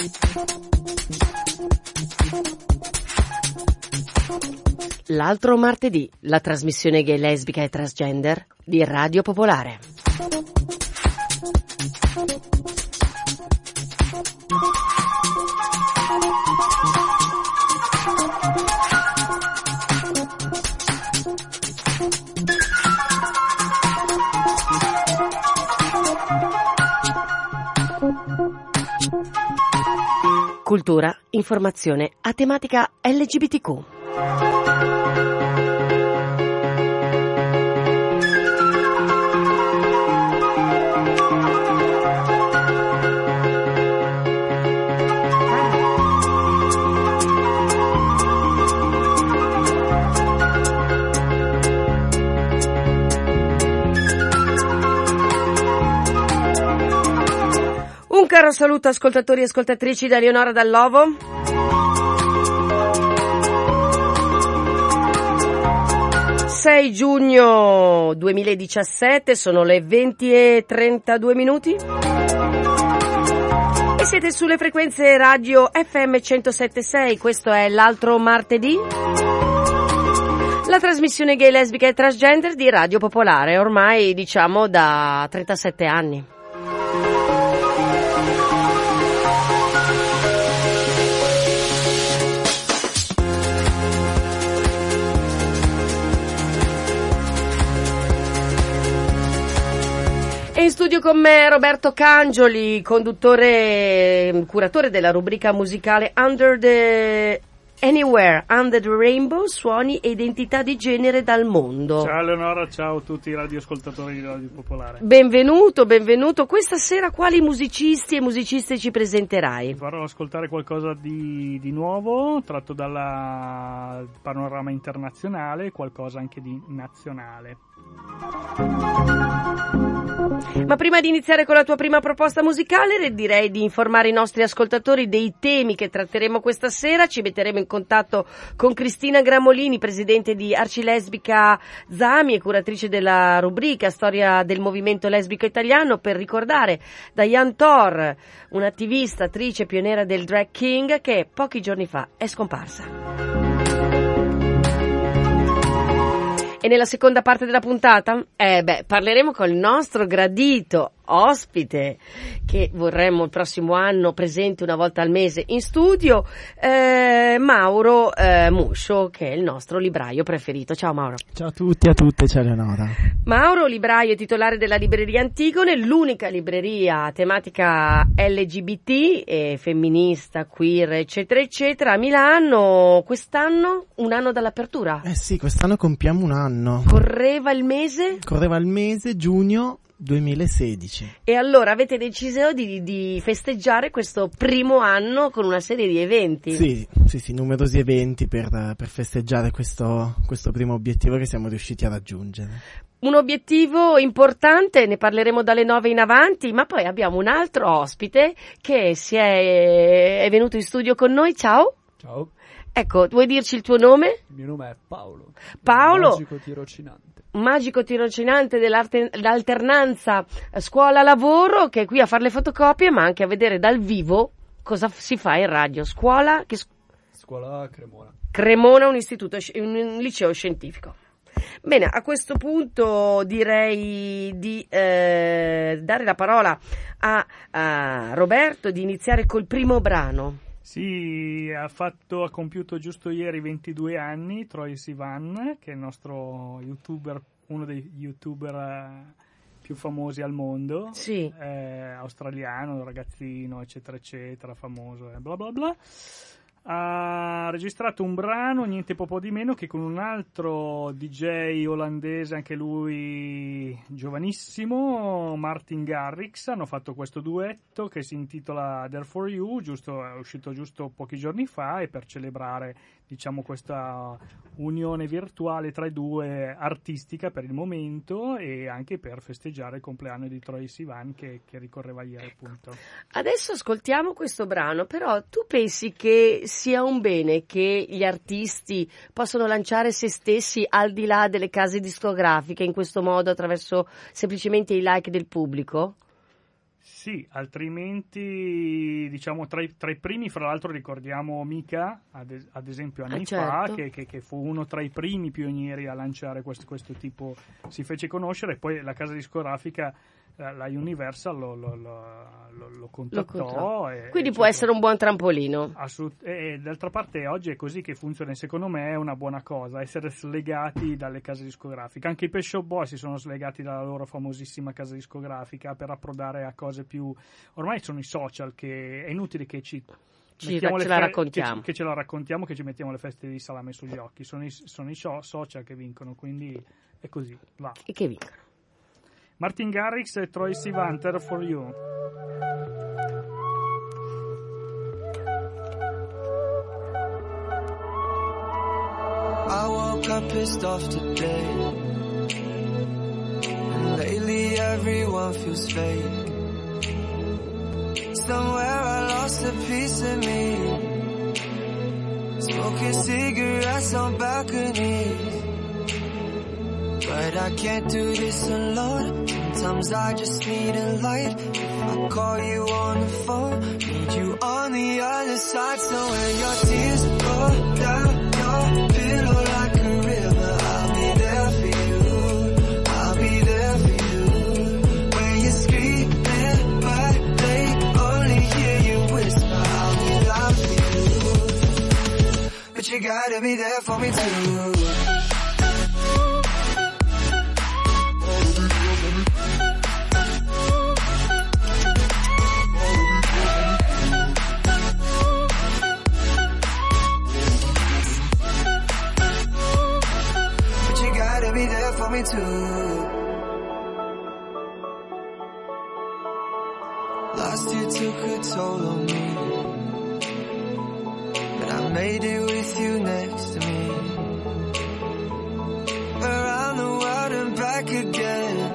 L'altro martedì, la trasmissione gay, lesbica e transgender di Radio Popolare. Cultura, informazione a tematica LGBTQ. Un caro saluto ascoltatori e ascoltatrici da Eleonora Dall'Ovo. «6 giugno 2017, sono le 20:32 minuti e siete sulle frequenze radio FM 107.6, questo è l'altro martedì, la trasmissione gay, lesbica e transgender di Radio Popolare, ormai diciamo da 37 anni. E in studio con me Roberto Cangioli, curatore della rubrica musicale Under the Anywhere, Under the Rainbow, suoni e identità di genere dal mondo. Ciao Eleonora, ciao a tutti i radioascoltatori di Radio Popolare. Benvenuto. Questa sera quali musicisti e musiciste ci presenterai? Farò ascoltare qualcosa di nuovo, tratto dal panorama internazionale, qualcosa anche di nazionale. Ma prima di iniziare con la tua prima proposta musicale, direi di informare i nostri ascoltatori dei temi che tratteremo questa sera. Ci metteremo in contatto con Cristina Gramolini, presidente di Arcilesbica Zami e curatrice della rubrica Storia del movimento lesbico italiano, per ricordare Diane Thor, un'attivista, attrice, pioniera del drag king che pochi giorni fa è scomparsa. E nella seconda parte della puntata, parleremo con il nostro gradito ospite che vorremmo il prossimo anno presente una volta al mese in studio, Mauro Muscio, che è il nostro libraio preferito. Ciao Mauro. Ciao a tutti e a tutte, ciao Eleonora. Mauro, libraio e titolare della libreria Antigone, l'unica libreria tematica LGBT e femminista, queer, eccetera eccetera, a Milano. Quest'anno un anno dall'apertura. Sì, quest'anno compiamo un anno. Correva il mese giugno 2016. E allora avete deciso di festeggiare questo primo anno con una serie di eventi. Sì, numerosi eventi per festeggiare questo primo obiettivo che siamo riusciti a raggiungere. Un obiettivo importante, ne parleremo dalle 9 in avanti, ma poi abbiamo un altro ospite che è venuto in studio con noi. Ciao. Ciao. Ecco, vuoi dirci il tuo nome? Il mio nome è Paolo. Magico tirocinante dell'alternanza scuola-lavoro, che è qui a fare le fotocopie, ma anche a vedere dal vivo cosa si fa in radio. Scuola Cremona. Cremona, un liceo scientifico. Bene, a questo punto direi di dare la parola a Roberto, di iniziare col primo brano. Sì, ha compiuto giusto ieri 22 anni Troye Sivan, che è il nostro youtuber, uno dei youtuber più famosi al mondo. Sì. Australiano, ragazzino, eccetera eccetera, famoso, bla bla bla. Ha registrato un brano, niente po' di meno, che con un altro DJ olandese, anche lui giovanissimo, Martin Garrix, hanno fatto questo duetto che si intitola There For You, è uscito giusto pochi giorni fa, e per celebrare, diciamo, questa unione virtuale tra i due, artistica per il momento, e anche per festeggiare il compleanno di Troye Sivan che ricorreva ieri, appunto. Adesso ascoltiamo questo brano, però tu pensi che sia un bene che gli artisti possano lanciare se stessi al di là delle case discografiche in questo modo, attraverso semplicemente i like del pubblico? Sì, altrimenti diciamo tra i primi, fra l'altro ricordiamo Mika, ad esempio anni fa, certo. che fu uno tra i primi pionieri a lanciare questo tipo, si fece conoscere, e poi la casa discografica, la Universal lo contattò. Quindi può essere un buon trampolino. E d'altra parte oggi è così che funziona, e secondo me è una buona cosa essere slegati dalle case discografiche. Anche i Pet Shop Boys si sono slegati dalla loro famosissima casa discografica per approdare a cose più... Ormai sono i social che è inutile che ce la raccontiamo, che ci mettiamo le feste di salame sugli occhi. Sono i social che vincono, quindi è così, va. E che vincono. Martin Garrix e Troye Sivan, Terror for You. I woke up pissed off today, and lately everyone feels fake. Somewhere I lost a piece of me, smoking cigarettes on balconies. But I can't do this alone. Sometimes I just need a light. If I call you on the phone, need you on the other side. So when your tears roll down your pillow like a river, I'll be there for you. I'll be there for you. When you're screaming but they only hear you whisper, I'll be loud for you. But you gotta be there for me too. Me too. Last year took a toll on me, but I made it with you next to me. Around the world and back again.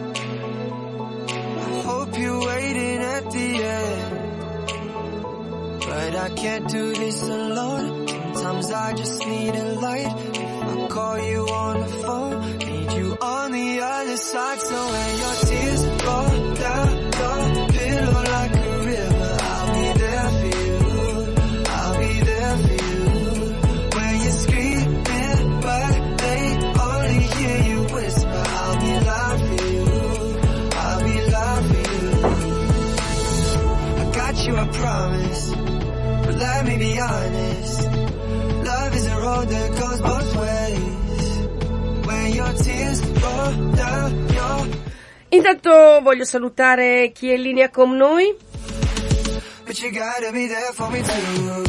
I hope you're waiting at the end, but I can't do this alone. Sometimes I just need a light. If I call you on the phone, need you on the other side. So when your tears roll down your pillow like a river, I'll be there for you. I'll be there for you. When you're screaming but they only hear you whisper, I'll be loud for you. I'll be loud for you. I got you, I promise, but let me be honest. Love is a road that goes both ways. When your tears roll down your... Intanto voglio salutare chi è in linea con noi. But you gotta be there for me too.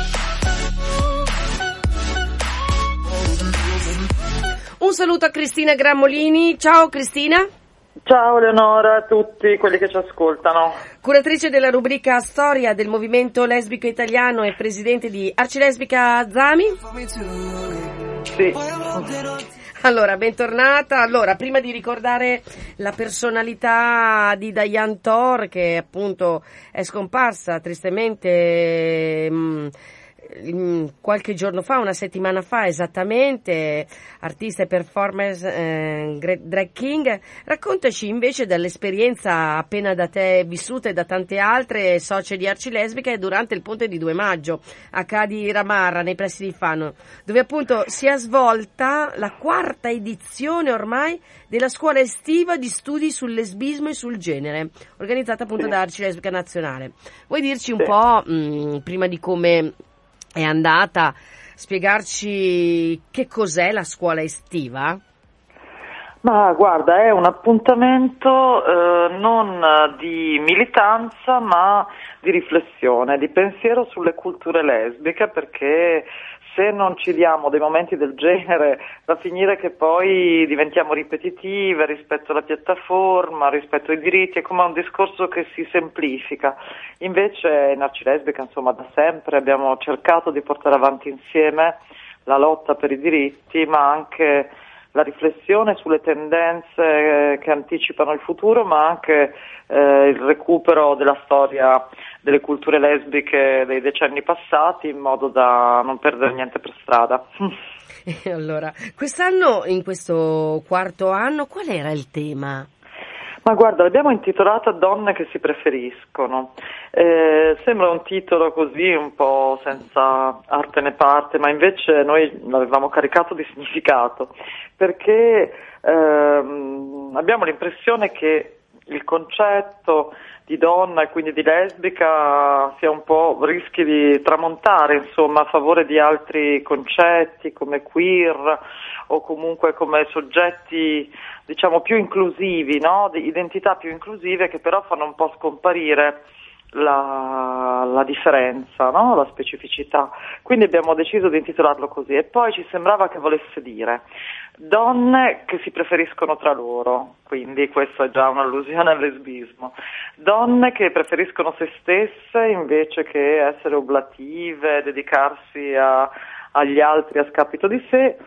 Un saluto a Cristina Gramolini. Ciao Cristina. Ciao Eleonora, a tutti quelli che ci ascoltano. Curatrice della rubrica Storia del movimento lesbico italiano e presidente di Arcilesbica Azami. Sì. Allora, bentornata. Allora, prima di ricordare la personalità di Diane Thor, che appunto è scomparsa tristemente qualche giorno fa, una settimana fa esattamente, artista e performer, drag king, raccontaci invece dell'esperienza appena da te vissuta e da tante altre socie di Arcilesbica durante il ponte di 2 maggio a Cadi Ramarra nei pressi di Fano, dove appunto si è svolta la 4ª edizione ormai della scuola estiva di studi sul lesbismo e sul genere, organizzata appunto da Arcilesbica Nazionale. Vuoi dirci un po', prima di come è andata, spiegarci che cos'è la scuola estiva? Ma guarda, è un appuntamento non di militanza ma di riflessione, di pensiero sulle culture lesbiche, perché se non ci diamo dei momenti del genere va a finire che poi diventiamo ripetitive rispetto alla piattaforma, rispetto ai diritti, è come un discorso che si semplifica. Invece in Arcilesbica, insomma, da sempre abbiamo cercato di portare avanti insieme la lotta per i diritti, ma anche la riflessione sulle tendenze che anticipano il futuro, ma anche il recupero della storia delle culture lesbiche dei decenni passati, in modo da non perdere niente per strada. E allora, quest'anno, in questo 4º anno, qual era il tema? Ma guarda, l'abbiamo intitolata Donne che si preferiscono. Sembra un titolo così un po' senza arte né parte, ma invece noi l'avevamo caricato di significato, perché abbiamo l'impressione che il concetto di donna e quindi di lesbica sia un po' rischi di tramontare, insomma, a favore di altri concetti come queer o comunque come soggetti, diciamo, più inclusivi, no? Di identità più inclusive, che però fanno un po' scomparire la differenza, no? La specificità. Quindi abbiamo deciso di intitolarlo così, e poi ci sembrava che volesse dire donne che si preferiscono tra loro, quindi questa è già un'allusione al lesbismo, donne che preferiscono se stesse invece che essere oblative, dedicarsi agli altri a scapito di sé,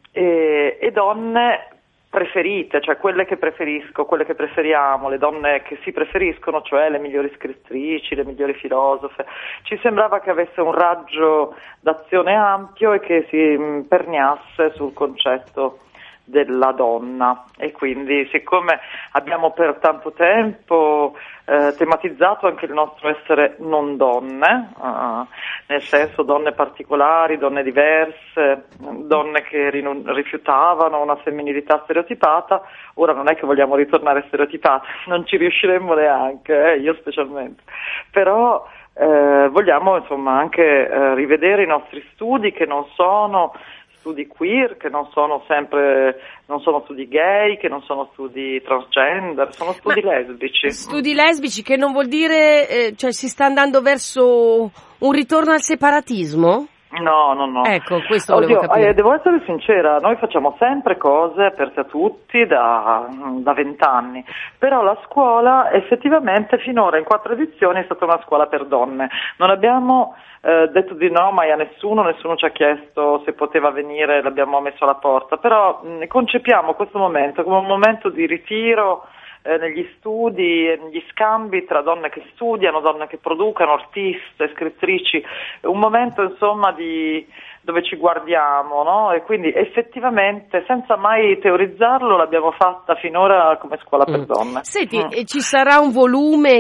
e donne preferite, cioè quelle che preferisco, quelle che preferiamo, le donne che si preferiscono, cioè le migliori scrittrici, le migliori filosofe. Ci sembrava che avesse un raggio d'azione ampio e che si imperniasse sul concetto della donna, e quindi siccome abbiamo per tanto tempo tematizzato anche il nostro essere non donne, nel senso donne particolari, donne diverse, donne che rifiutavano una femminilità stereotipata, ora non è che vogliamo ritornare stereotipate, non ci riusciremmo neanche, io specialmente, però vogliamo insomma anche rivedere i nostri studi, che non sono studi queer, che non sono studi gay, che non sono studi transgender, sono studi lesbici. Studi lesbici, che non vuol dire, cioè si sta andando verso un ritorno al separatismo? No. Ecco, questo volevo capire. Devo essere sincera, noi facciamo sempre cose aperte a tutti da 20 anni, però la scuola effettivamente finora in 4 edizioni è stata una scuola per donne. Non abbiamo detto di no mai a nessuno ci ha chiesto se poteva venire, l'abbiamo messo alla porta, però concepiamo questo momento come un momento di ritiro negli studi e negli scambi tra donne che studiano, donne che producano, artiste, scrittrici, un momento insomma dove ci guardiamo, no? E quindi effettivamente, senza mai teorizzarlo, l'abbiamo fatta finora come scuola per donne. Senti, ci sarà un volume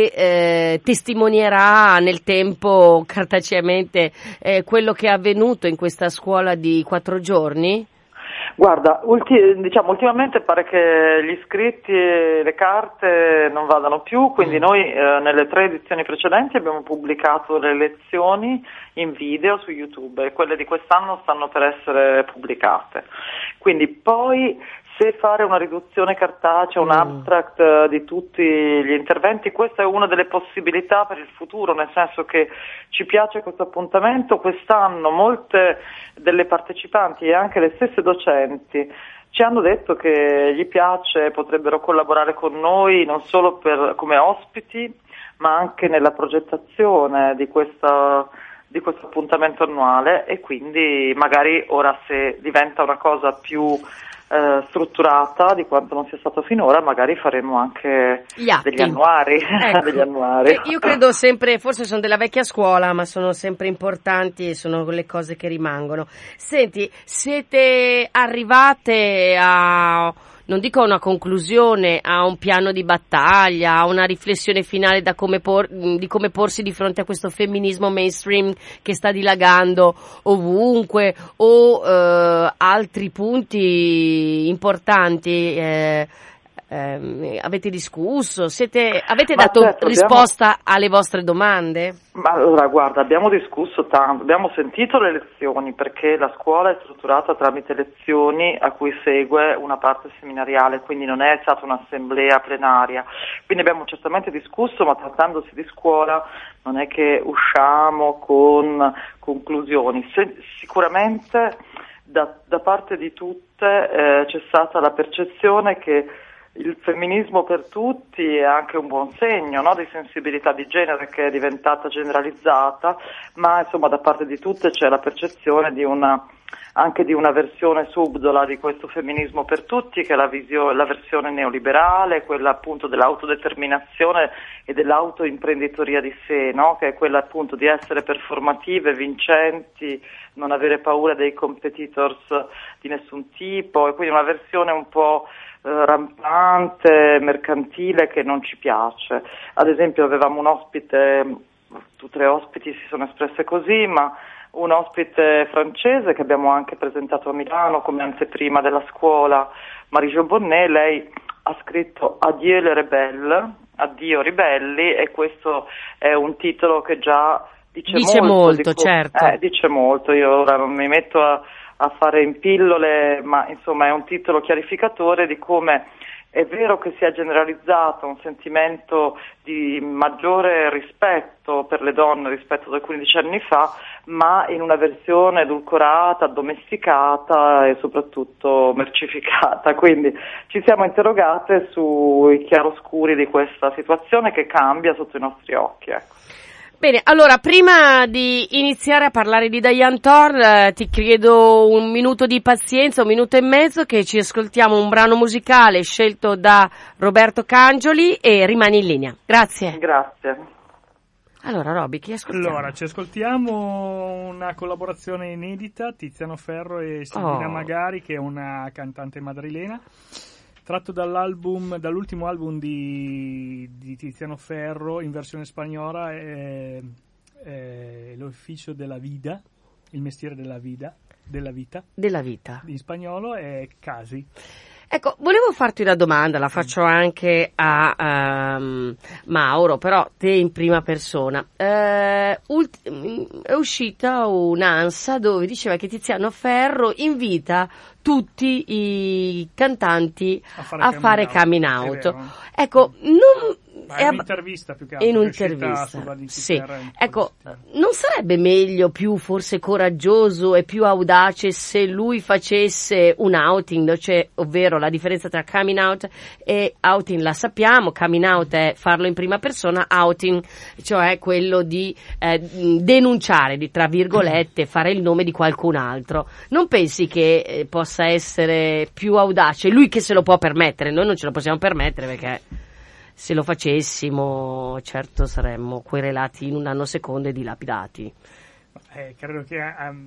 che testimonierà nel tempo cartaceamente quello che è avvenuto in questa scuola di 4 giorni? Guarda, ultimamente pare che gli iscritti e le carte non vadano più, quindi noi nelle 3 edizioni precedenti abbiamo pubblicato le lezioni in video su YouTube, e quelle di quest'anno stanno per essere pubblicate. Quindi poi, se fare una riduzione cartacea, un abstract di tutti gli interventi, questa è una delle possibilità per il futuro, nel senso che ci piace questo appuntamento. Quest'anno molte delle partecipanti e anche le stesse docenti ci hanno detto che gli piace, potrebbero collaborare con noi non solo come ospiti, ma anche nella progettazione di questo appuntamento annuale, e quindi magari ora, se diventa una cosa più strutturata di quanto non sia stato finora, magari faremo anche degli annuari. Ecco. Degli annuari. Io credo sempre, forse sono della vecchia scuola, ma sono sempre importanti e sono le cose che rimangono. Senti, siete arrivate a, non dico a una conclusione, a un piano di battaglia, a una riflessione finale di come porsi di fronte a questo femminismo mainstream che sta dilagando ovunque, o altri punti importanti? Avete discusso? Avete dato risposta alle vostre domande? Ma allora, guarda, abbiamo discusso tanto, abbiamo sentito le lezioni, perché la scuola è strutturata tramite lezioni a cui segue una parte seminariale, quindi non è stata un'assemblea plenaria. Quindi abbiamo certamente discusso, ma trattandosi di scuola non è che usciamo con conclusioni. Sicuramente da parte di tutte c'è stata la percezione che il femminismo per tutti è anche un buon segno, no? Di sensibilità di genere che è diventata generalizzata, ma insomma da parte di tutte c'è la percezione anche di una versione subdola di questo femminismo per tutti, che è la versione neoliberale, quella appunto dell'autodeterminazione e dell'autoimprenditoria di sé, no? Che è quella appunto di essere performative, vincenti, non avere paura dei competitors di nessun tipo, e quindi una versione un po' rampante, mercantile, che non ci piace. Ad esempio avevamo un ospite, tutte le ospiti si sono espresse così, ma un ospite francese che abbiamo anche presentato a Milano come anteprima della scuola, Marie-Jo Bonnet. Lei ha scritto Adieu les rebelles, addio ribelli, e questo è un titolo che già dice molto, certo. Dice molto. Io ora non mi metto a fare in pillole, ma insomma è un titolo chiarificatore di come è vero che si è generalizzato un sentimento di maggiore rispetto per le donne rispetto ad alcuni decenni fa, ma in una versione edulcorata, addomesticata e soprattutto mercificata. Quindi ci siamo interrogate sui chiaroscuri di questa situazione che cambia sotto i nostri occhi, ecco. Bene, allora, prima di iniziare a parlare di Diane Thorne, ti chiedo un minuto di pazienza, 1 minuto e mezzo, che ci ascoltiamo un brano musicale scelto da Roberto Cangioli e rimani in linea. Grazie. Grazie. Allora, Roby, chi ascoltiamo? Allora, ci ascoltiamo una collaborazione inedita, Tiziano Ferro e Silvina Magari, che è una cantante madrilena, tratto dall'ultimo album di Tiziano Ferro in versione spagnola, è L'Oficio della Vida, il mestiere della vita. In spagnolo è Casi. Ecco, volevo farti una domanda, la faccio anche a Mauro, però te in prima persona. È uscita un'ANSA dove diceva che Tiziano Ferro invita tutti i cantanti a fare coming out. Ecco, è un'intervista più che altro. In un'intervista, sì. Ecco, non sarebbe meglio, più forse coraggioso e più audace se lui facesse un outing, cioè, ovvero la differenza tra coming out e outing la sappiamo. Coming out è farlo in prima persona, outing cioè quello di denunciare, di tra virgolette fare il nome di qualcun altro. Non pensi che possa essere più audace lui, che se lo può permettere? Noi non ce lo possiamo permettere, perché se lo facessimo, certo saremmo querelati in un nanosecondo e dilapidati. Credo che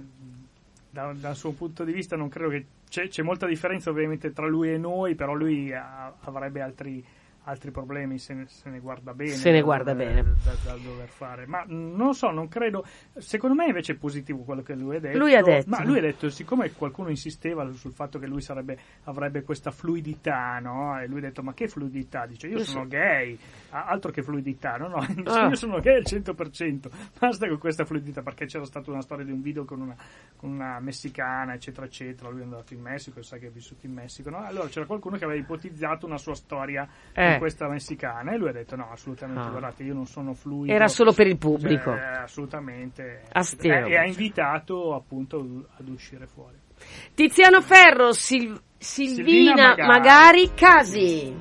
dal suo punto di vista non credo che c'è molta differenza ovviamente tra lui e noi, però lui avrebbe altri problemi se ne guarda bene. Se ne guarda bene. Da dover fare. Ma non lo so, non credo. Secondo me invece è positivo quello che lui ha detto. Lui ha detto. Ma lui ha detto, siccome qualcuno insisteva sul fatto che lui avrebbe questa fluidità, no? E lui ha detto, ma che fluidità? Dice, io sono gay, altro che fluidità, no? Dice, io sono gay al 100%, basta con questa fluidità, perché c'era stata una storia di un video con una messicana, eccetera, eccetera. Lui è andato in Messico, sa che ha vissuto in Messico, no? Allora c'era qualcuno che aveva ipotizzato una sua storia questa messicana, e lui ha detto no, assolutamente, guardate, io non sono fluido, era solo per il pubblico, assolutamente, e ha invitato appunto ad uscire fuori. Tiziano Ferro, Silvina Magari, Casi.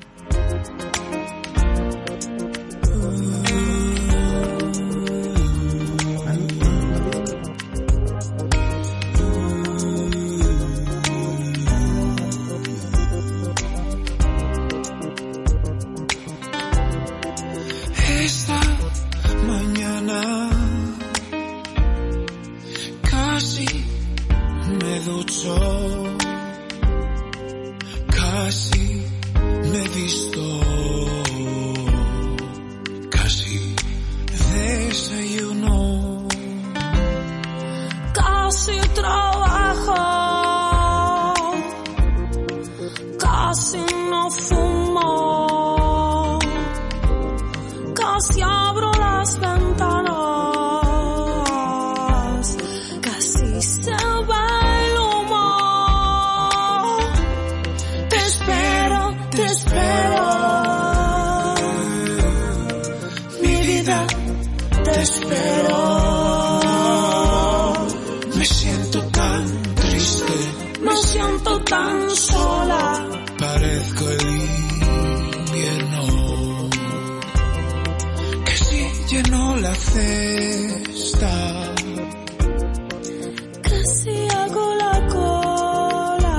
Casi me he visto, casi desayuno, casi trabajo, casi no fumo, casi abro las ventanas, casi se va. Te espero, mi vida, te espero. Me siento tan triste, me siento tan sola. Parezco el invierno que si llenó la cesta, casi hago la cola,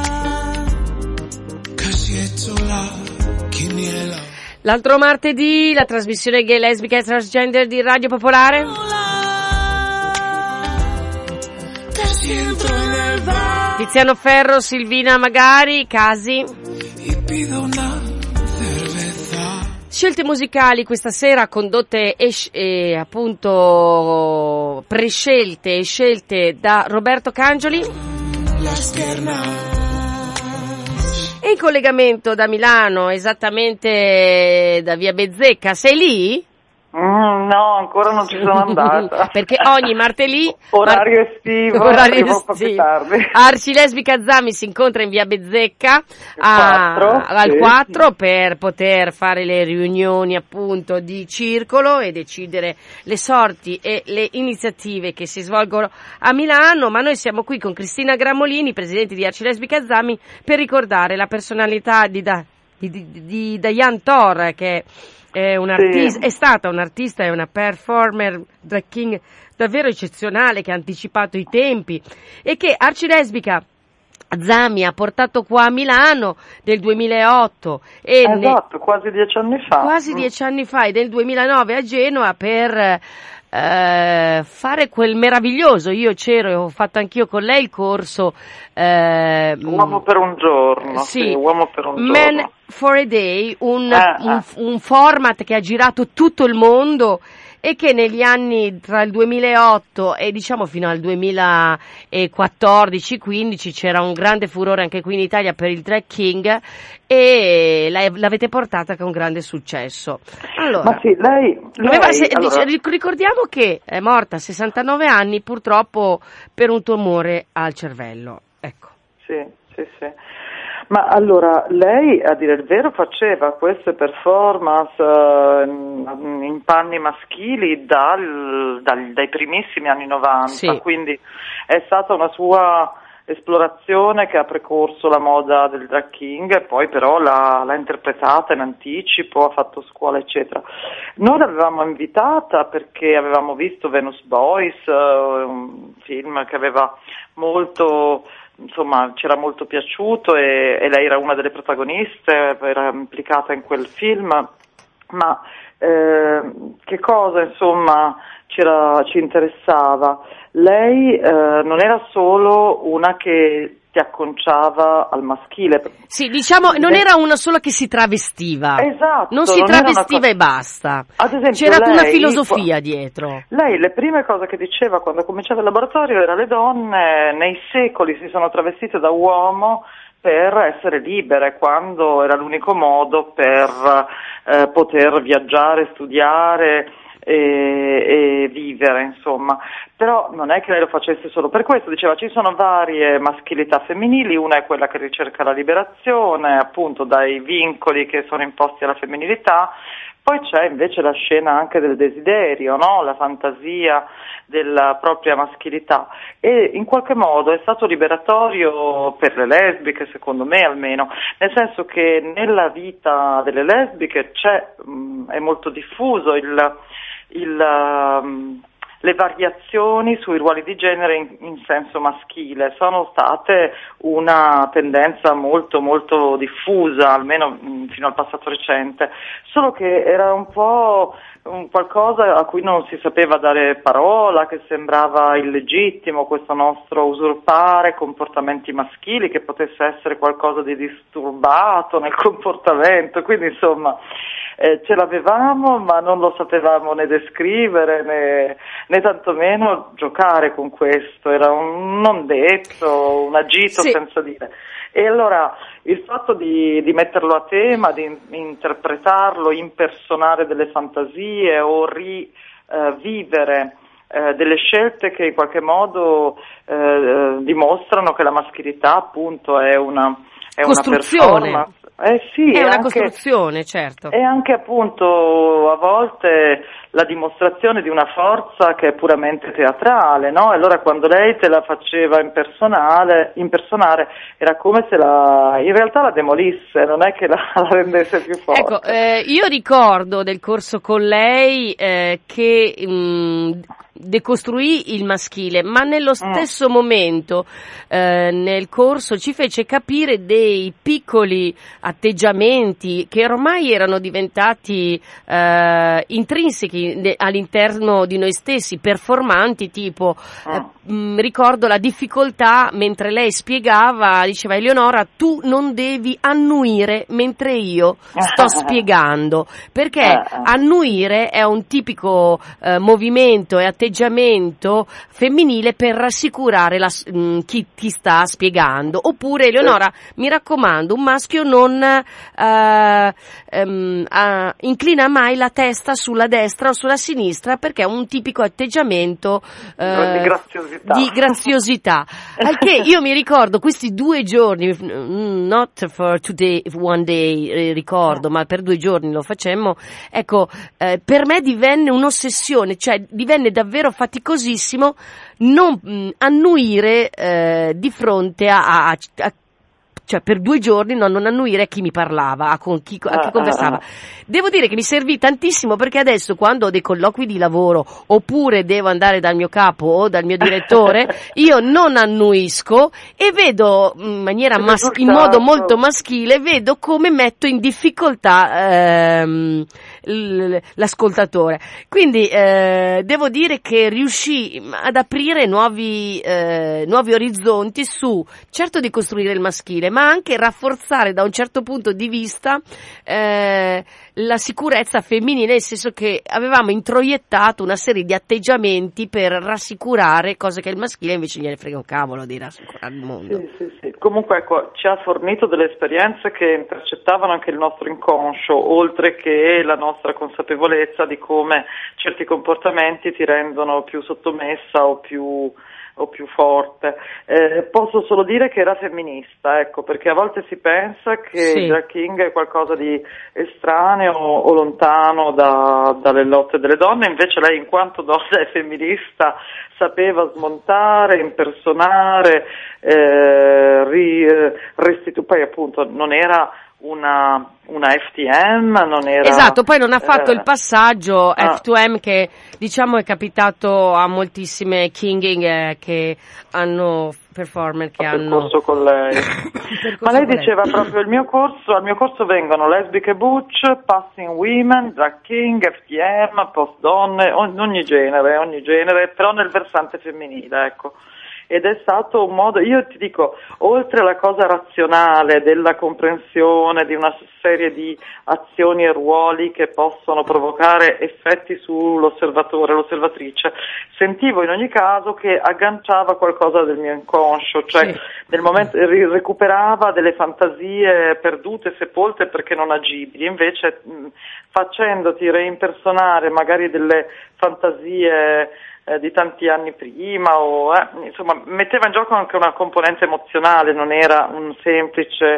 casi echo la quiniela. L'altro martedì la trasmissione gay, lesbica e transgender di Radio Popolare. Tiziano Ferro, Silvina Magari, Casi. y pido una cerveza. Scelte musicali questa sera condotte appunto prescelte e scelte da Roberto Cangioli. Las piernas. E in collegamento da Milano, esattamente da via Bezzecca, sei lì? No, ancora non ci sono andata. Perché ogni martedì orario estivo, orario un po' più tardi. Arcilesbica Zami si incontra in via Bezzecca al 4 per poter fare le riunioni appunto di circolo e decidere le sorti e le iniziative che si svolgono a Milano, ma noi siamo qui con Cristina Gramolini, presidente di Arcilesbica Zami, per ricordare la personalità di Diane Thor, che è è stata un'artista e una performer drag king davvero eccezionale, che ha anticipato i tempi e che Arcilesbica Zami ha portato qua a Milano nel 2008 esatto, quasi 10 anni fa. Quasi 10 anni fa, e nel 2009 a Genova per fare quel meraviglioso, io c'ero e ho fatto anch'io con lei il corso Uomo per un giorno, sì, Uomo per un Man giorno. for a Day, un format che ha girato tutto il mondo e che negli anni tra il 2008 e diciamo fino al 2014-15 c'era un grande furore anche qui in Italia per il drag king e l'avete portata con grande successo. Allora, ma sì, lei ricordiamo che è morta a 69 anni purtroppo per un tumore al cervello, ecco. Sì. Ma allora, lei, a dire il vero, faceva queste performance in panni maschili dai primissimi anni 90, sì. Quindi è stata una sua esplorazione che ha precorso la moda del drag king e poi però l'ha interpretata in anticipo, ha fatto scuola eccetera. Noi l'avevamo invitata perché avevamo visto Venus Boys, un film che aveva molto... Insomma, ci era molto piaciuto e lei era una delle protagoniste, era implicata in quel film, ma che cosa insomma ci interessava? Lei non era solo una che si acconciava al maschile. Sì, diciamo, non era una sola che si travestiva. Esatto. Non si travestiva e basta. Ad esempio, c'era una filosofia dietro. Lei, le prime cose che diceva quando cominciava il laboratorio era: le donne nei secoli si sono travestite da uomo per essere libere, quando era l'unico modo per poter viaggiare, studiare e vivere, insomma. Però non è che lei lo facesse solo per questo, diceva ci sono varie maschilità femminili, una è quella che ricerca la liberazione appunto dai vincoli che sono imposti alla femminilità, poi c'è invece la scena anche del desiderio, no? La fantasia della propria maschilità, e in qualche modo è stato liberatorio per le lesbiche, secondo me almeno, nel senso che nella vita delle lesbiche è molto diffuso le variazioni sui ruoli di genere in senso maschile sono state una tendenza molto molto diffusa, almeno fino al passato recente, solo che era un po' qualcosa a cui non si sapeva dare parola, che sembrava illegittimo, questo nostro usurpare comportamenti maschili, che potesse essere qualcosa di disturbato nel comportamento, quindi insomma ce l'avevamo ma non lo sapevamo né descrivere né tantomeno giocare con questo, era un non detto, un agito sì. Senza dire. E allora il fatto di metterlo a tema, di interpretarlo, impersonare delle fantasie o rivivere delle scelte che in qualche modo dimostrano che la maschilità appunto è una costruzione. Sì, è una costruzione, certo. E anche appunto a volte la dimostrazione di una forza che è puramente teatrale, no? E allora quando lei te la faceva impersonare era come se in realtà la demolisse, non è che la rendesse più forte. Ecco, io ricordo del corso con lei che decostruì il maschile, ma nello stesso momento nel corso ci fece capire dei piccoli atteggiamenti che ormai erano diventati intrinseci all'interno di noi stessi, performanti, tipo ricordo la difficoltà mentre lei spiegava, diceva: Eleonora, tu non devi annuire mentre io sto spiegando, perché annuire è un tipico movimento e atteggiamento femminile per rassicurare chi sta spiegando. Oppure: Eleonora, mi raccomando, un maschio non inclina mai la testa sulla destra o sulla sinistra, perché è un tipico atteggiamento di graziosità. Al che io mi ricordo questi 2 giorni, not for today, one day, ricordo, ma per 2 giorni lo facemmo, ecco, per me divenne un'ossessione, cioè divenne davvero faticosissimo non annuire di fronte cioè per 2 giorni non annuire a chi mi parlava, a chi conversava. Devo dire che mi servì tantissimo, perché adesso quando ho dei colloqui di lavoro oppure devo andare dal mio capo o dal mio direttore, io non annuisco e vedo in maniera in modo molto maschile, vedo come metto in difficoltà l'ascoltatore. Quindi devo dire che riuscì ad aprire nuovi orizzonti su, certo, di costruire il maschile, ma anche rafforzare da un certo punto di vista la sicurezza femminile, nel senso che avevamo introiettato una serie di atteggiamenti per rassicurare, cose che il maschile invece gliene frega un cavolo di rassicurare il mondo. Sì. Comunque, ecco, ci ha fornito delle esperienze che intercettavano anche il nostro inconscio, oltre che la nostra consapevolezza di come certi comportamenti ti rendono più sottomessa o più forte. Posso solo dire che era femminista, ecco, perché a volte si pensa che drag king è qualcosa di estraneo o lontano dalle lotte delle donne, invece lei, in quanto donna e femminista, sapeva smontare, impersonare, poi appunto non era una FTM, non era... Esatto, poi non ha fatto il passaggio F2M che, diciamo, è capitato a moltissime kinging che hanno performer che hanno percorso con lei. Ma lei diceva proprio al mio corso vengono lesbiche butch, passing women, drag king, FTM, post donne, ogni genere, però nel versante femminile, ecco. Ed è stato un modo, io ti dico, oltre alla cosa razionale della comprensione di una serie di azioni e ruoli che possono provocare effetti sull'osservatore, l'osservatrice, sentivo in ogni caso che agganciava qualcosa del mio inconscio, cioè nel momento recuperava delle fantasie perdute, sepolte perché non agibili, invece facendoti reimpersonare magari delle fantasie di tanti anni prima, insomma, metteva in gioco anche una componente emozionale, non era una semplice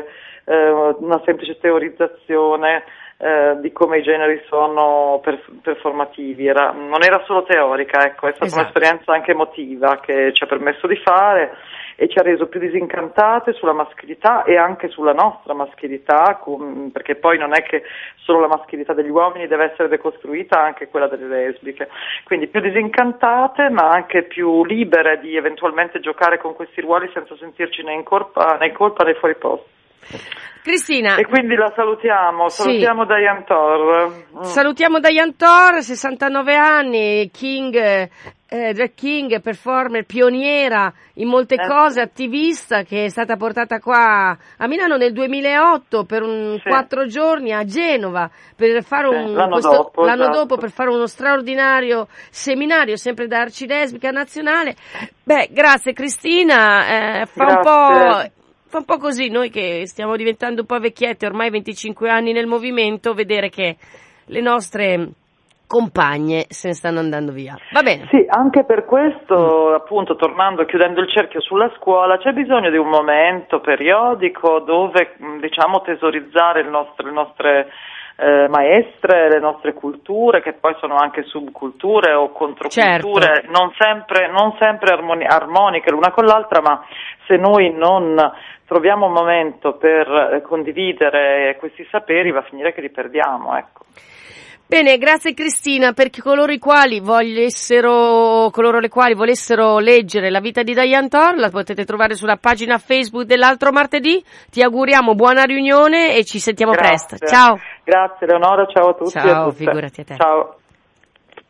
teorizzazione di come i generi sono performativi, non era solo teorica, ecco, è stata un'esperienza anche emotiva che ci ha permesso di fare e ci ha reso più disincantate sulla maschilità e anche sulla nostra maschilità, perché poi non è che solo la maschilità degli uomini deve essere decostruita, anche quella delle lesbiche, quindi più disincantate ma anche più libere di eventualmente giocare con questi ruoli senza sentirci né in colpa né fuori posto. Cristina. E quindi la salutiamo Diane Thor. Salutiamo Diane Thor, 69 anni, drag king, performer, pioniera in molte cose, attivista, che è stata portata qua a Milano nel 2008 per 4 giorni, a Genova per fare l'anno dopo per fare uno straordinario seminario sempre da Arcilesbica Nazionale. Beh, grazie Cristina, fa un po' così, noi che stiamo diventando un po' vecchiette, ormai 25 anni nel movimento, vedere che le nostre compagne se ne stanno andando via. Va bene. Sì, anche per questo, appunto, chiudendo il cerchio sulla scuola, c'è bisogno di un momento periodico dove, diciamo, tesorizzare le nostre maestre, le nostre culture, che poi sono anche subculture o controculture, non sempre armoniche l'una con l'altra, ma se noi non troviamo un momento per condividere questi saperi va a finire che li perdiamo, ecco. Bene, grazie Cristina. Per coloro le quali volessero leggere la vita di Diane Thor, la potete trovare sulla pagina Facebook dell'altro martedì. Ti auguriamo buona riunione e ci sentiamo presto. Ciao. Grazie Leonora, ciao a tutti. Ciao, e a tutte. figurati a te. Ciao.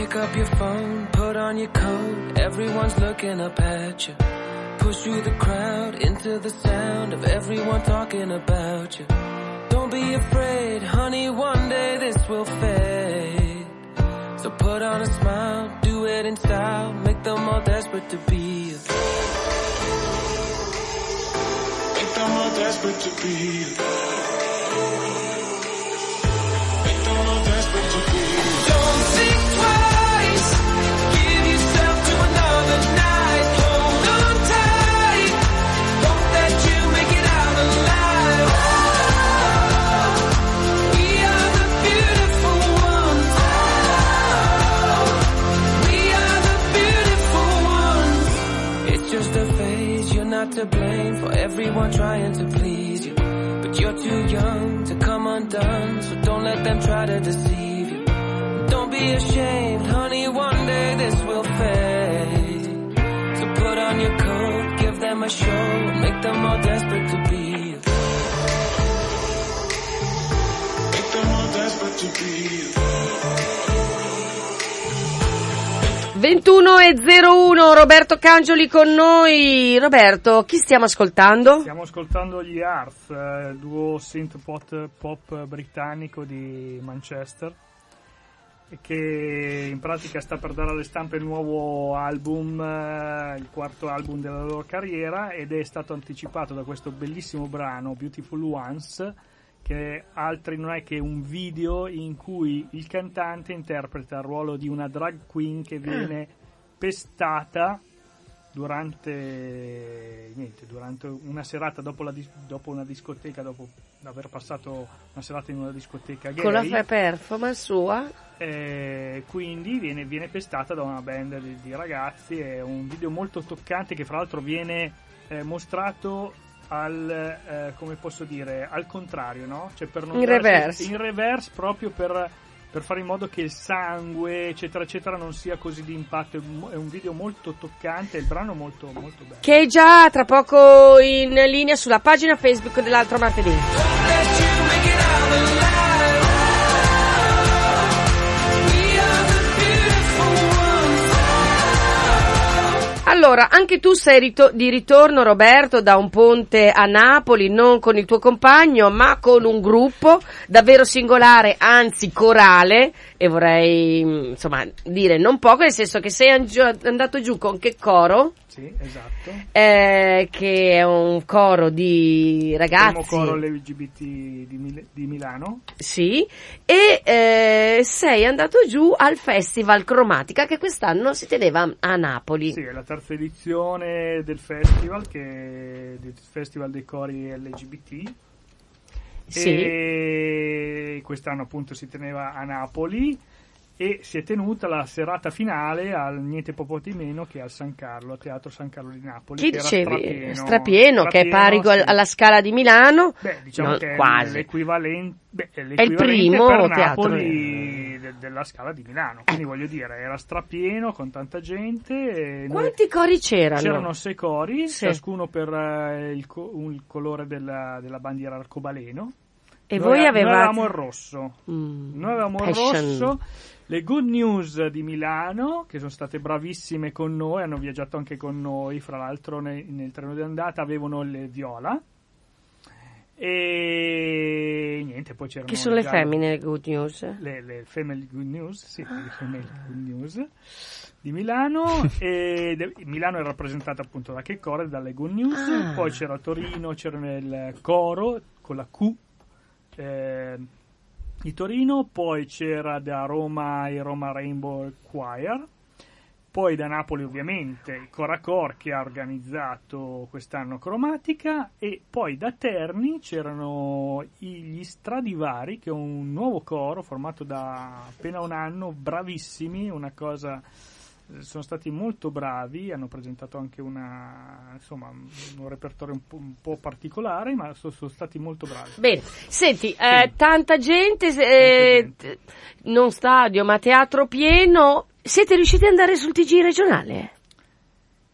Pick up your phone, put on your coat, everyone's looking up at you. Push through the crowd, into the sound of everyone talking about you. Don't be afraid, honey, one day this will fade. So put on a smile, do it in style, make them all desperate to be you. Make them all desperate to be you. Make them all desperate to be you. Don't think twice, give yourself to another night. Hold on tight, hope that you make it out alive. We are the beautiful ones. We are the beautiful ones. It's just a phase, you're not to blame for everyone trying to please you. But you're too young to come undone, so don't let them try to deceive you. Don't be ashamed, honey, one day this will fade. So put on your coat, give them a show, and make them all desperate to be you. Make them all desperate to be you. 21:01, Roberto Cangioli con noi. Roberto, chi stiamo ascoltando? Stiamo ascoltando gli Earth, duo synth pop britannico di Manchester, che in pratica sta per dare alle stampe il nuovo album, il quarto album della loro carriera, ed è stato anticipato da questo bellissimo brano Beautiful Ones, che altri non è che un video in cui il cantante interpreta il ruolo di una drag queen che viene pestata durante una serata dopo una discoteca, dopo aver passato una serata in una discoteca gay. Con la performance sua? Quindi viene pestata da una band di ragazzi. È un video molto toccante che fra l'altro viene mostrato come posso dire, al contrario, no? Cioè per non in reverse proprio per fare in modo che il sangue eccetera eccetera non sia così di impatto. È un video molto toccante, il brano molto molto bello, che è già tra poco in linea sulla pagina Facebook dell'altro martedì. Allora, anche tu sei di ritorno, Roberto, da un ponte a Napoli, non con il tuo compagno, ma con un gruppo davvero singolare, anzi corale, e vorrei, insomma, dire non poco, nel senso che sei andato giù con che coro? Sì, esatto. Che è un coro di ragazzi. Il primo coro LGBT di Milano. Sì, e sei andato giù al Festival Cromatica che quest'anno si teneva a Napoli. Sì, è la terza edizione del festival, del Festival dei Cori LGBT. Sì. E quest'anno appunto si teneva a Napoli e si è tenuta la serata finale al niente po' di meno che al San Carlo, al Teatro San Carlo di Napoli. Che che dicevi? Era strapieno, che è pari sì, alla Scala di Milano. Beh, diciamo che quasi. È l'equivalente è il primo per teatro Napoli della Scala di Milano. Quindi voglio dire, era strapieno con tanta gente. Quanti cori c'erano? C'erano 6 cori, sì, ciascuno per il colore della bandiera arcobaleno. E voi avevate? Noi avevamo il rosso. Noi avevamo il rosso. Le Good News di Milano, che sono state bravissime con noi, hanno viaggiato anche con noi, fra l'altro nel treno di andata avevano le viola. E niente, poi c'erano... Chi sono le femmine Good News? Le Family Good News, sì, le Family Good News di Milano. E Milano è rappresentata appunto da che coro? Dalle Good News. Poi c'era Torino, c'era il coro con la Q di Torino, poi c'era da Roma il Roma Rainbow Choir, poi da Napoli ovviamente il Coracor che ha organizzato quest'anno Cromatica, e poi da Terni c'erano gli Stradivari, che è un nuovo coro formato da appena un anno, bravissimi, una cosa... Sono stati molto bravi, hanno presentato anche un repertorio un po' particolare, ma sono stati molto bravi. Bene, senti, tanta gente, non stadio, ma teatro pieno. Siete riusciti ad andare sul TG regionale?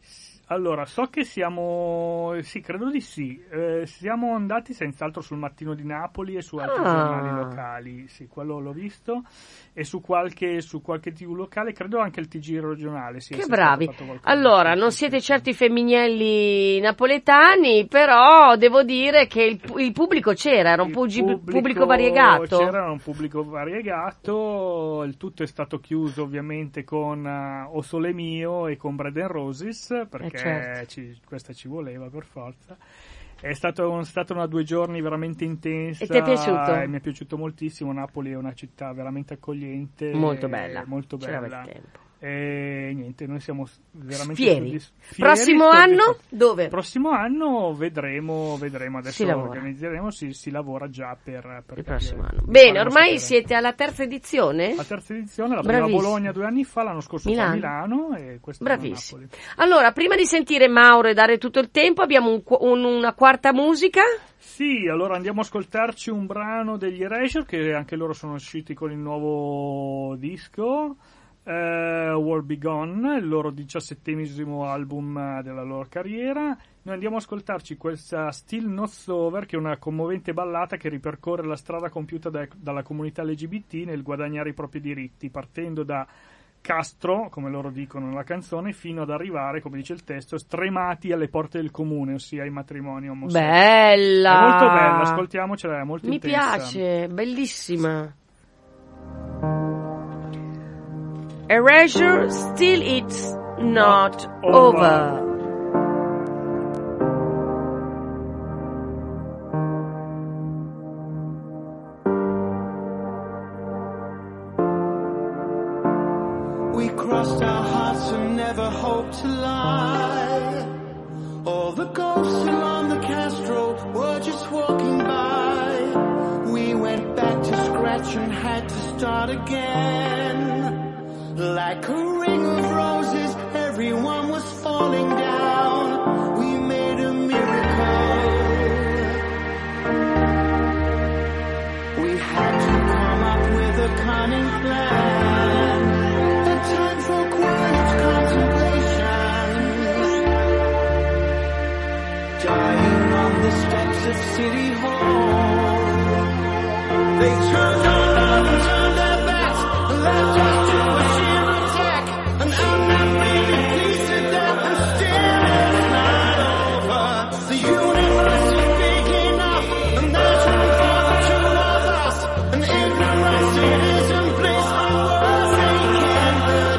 Allora, so che sì, credo di sì. Siamo andati senz'altro sul Mattino di Napoli e su altri giornali locali. Sì, quello l'ho visto. E su qualche TV locale, credo anche il TG regionale. Sì, che bravi. Allora, non siete certi femminelli napoletani, però devo dire che il pubblico c'era, era un pubblico variegato. C'era un pubblico variegato, il tutto è stato chiuso ovviamente con O Sole Mio e con Bread and Roses, perché questa ci voleva per forza. È stato una 2 giorni veramente intensa. E ti è piaciuto? Mi è piaciuto moltissimo. Napoli è una città veramente accogliente, molto bella. C'era il tempo. E niente, noi siamo veramente fieri. Prossimo anno dove? Prossimo anno vedremo adesso lo organizzeremo, si lavora già per il prossimo anno. Bene, ormai siete alla terza edizione? La terza edizione, la prima a Bologna 2 anni fa, l'anno scorso a Milano e questo a Napoli. Allora, prima di sentire Mauro e dare tutto il tempo, abbiamo una quarta musica. Sì, allora andiamo a ascoltarci un brano degli Erasure, che anche loro sono usciti con il nuovo disco. World Be Gone, il loro 17° album della loro carriera. Noi andiamo a ascoltarci questa Still Not Over, che è una commovente ballata che ripercorre la strada compiuta dalla comunità LGBT nel guadagnare i propri diritti, partendo da Castro, come loro dicono nella canzone, fino ad arrivare, come dice il testo, stremati alle porte del comune, ossia ai matrimoni omosessuali. Bella! È molto bella, ascoltiamocela, è molto intensa. Mi piace, bellissima. Erasure, still it's not over. We crossed our hearts and never hoped to lie. All the ghosts along the Castro were just walking by. We went back to scratch and had to start again. Like a ring of roses, everyone was falling down. We made a miracle. We had to come up with a cunning plan. The time for quiet contemplation. Dying on the steps of City Hall. They turned on love and turned their backs and left us to a sheer attack. And I'm not really pleased with that, and still it's not over. The universe is big enough, and there's room for the two of us. And ignorance it isn't bliss, and words they can't hurt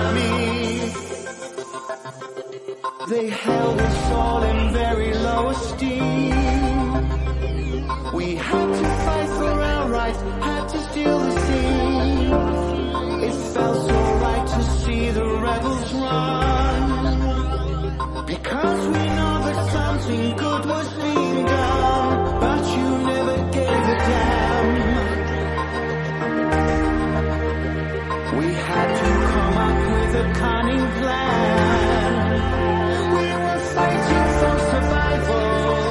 me. They held us all in very low esteem. We had to fight for our rights, had to steal the scene. It felt so right to see the rebels run, because we know that something good was being done, but you never gave a damn. We had to come up with a cunning plan. We were fighting for survival.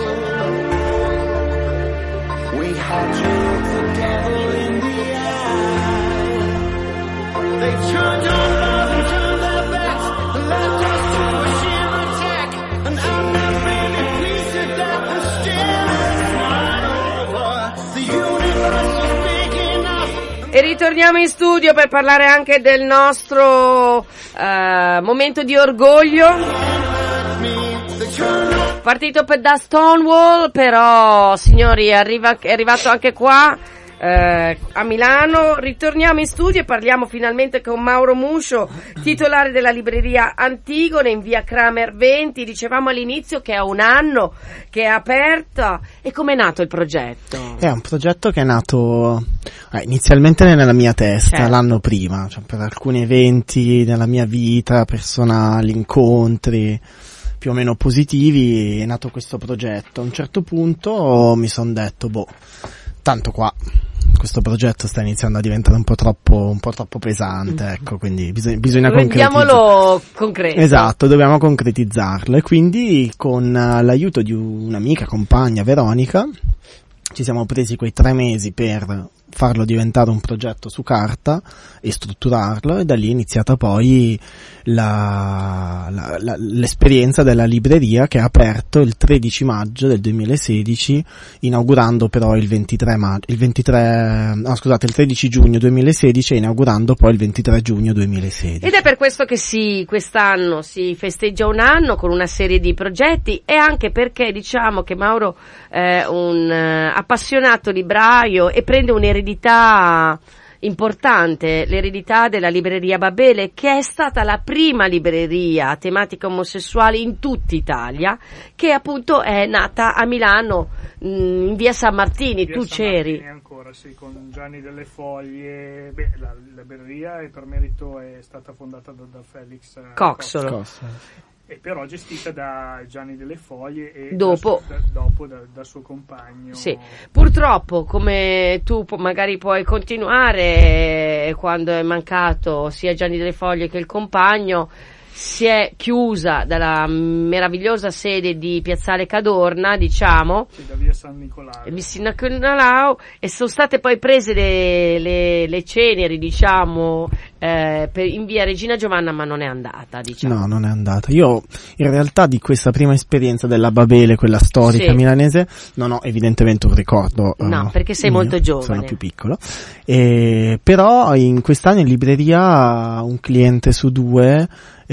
We had to look the devil in the eye. They turned on love and turned their backs and left us to a sheer attack. And I'm not really pleased with that, and still it's not over. The universe is big enough. E ritorniamo in studio per parlare anche del nostro momento di orgoglio. Partito da Stonewall, però signori è arrivato anche qua a Milano. Ritorniamo in studio e parliamo finalmente con Mauro Muscio, titolare della libreria Antigone in via Kramer 20. Dicevamo all'inizio che è un anno che è aperta. E com'è nato il progetto? È un progetto che è nato inizialmente nella mia testa, l'anno prima, cioè per alcuni eventi nella mia vita personali, incontri più o meno positivi, è nato questo progetto. A un certo punto mi sono detto, tanto qua questo progetto sta iniziando a diventare un po' troppo pesante, ecco, quindi bisogna rendiamolo concreto. Esatto, dobbiamo concretizzarlo, e quindi con l'aiuto di un'amica compagna, Veronica, ci siamo presi quei 3 mesi per farlo diventare un progetto su carta e strutturarlo, e da lì è iniziata poi l'esperienza della libreria, che ha aperto il 13 maggio del 2016, inaugurando però il 13 giugno 2016 e inaugurando poi il 23 giugno 2016. Ed è per questo che quest'anno si festeggia un anno con una serie di progetti, e anche perché diciamo che Mauro è un appassionato libraio e prende un'eredità importante, l'eredità della libreria Babele, che è stata la prima libreria a tematica omosessuale in tutta Italia, che appunto è nata a Milano, in via San Martini. Tu c'eri ancora, sì, con Gianni delle Foglie. La libreria è per merito, è stata fondata da Felix Coxolo. E però gestita da Gianni delle Foglie e dopo da suo compagno. Sì, purtroppo, come tu magari puoi continuare, quando è mancato sia Gianni delle Foglie che il compagno, si è chiusa dalla meravigliosa sede di Piazzale Cadorna, diciamo, da via San Nicolao, e sono state poi prese le ceneri, diciamo, in via Regina Giovanna, ma non è andata, diciamo. No, non è andata. Io in realtà di questa prima esperienza della Babele, quella storica milanese, non ho evidentemente un ricordo. No, perché sei molto giovane. Sono più piccolo. Però in quest'anno in libreria un cliente su due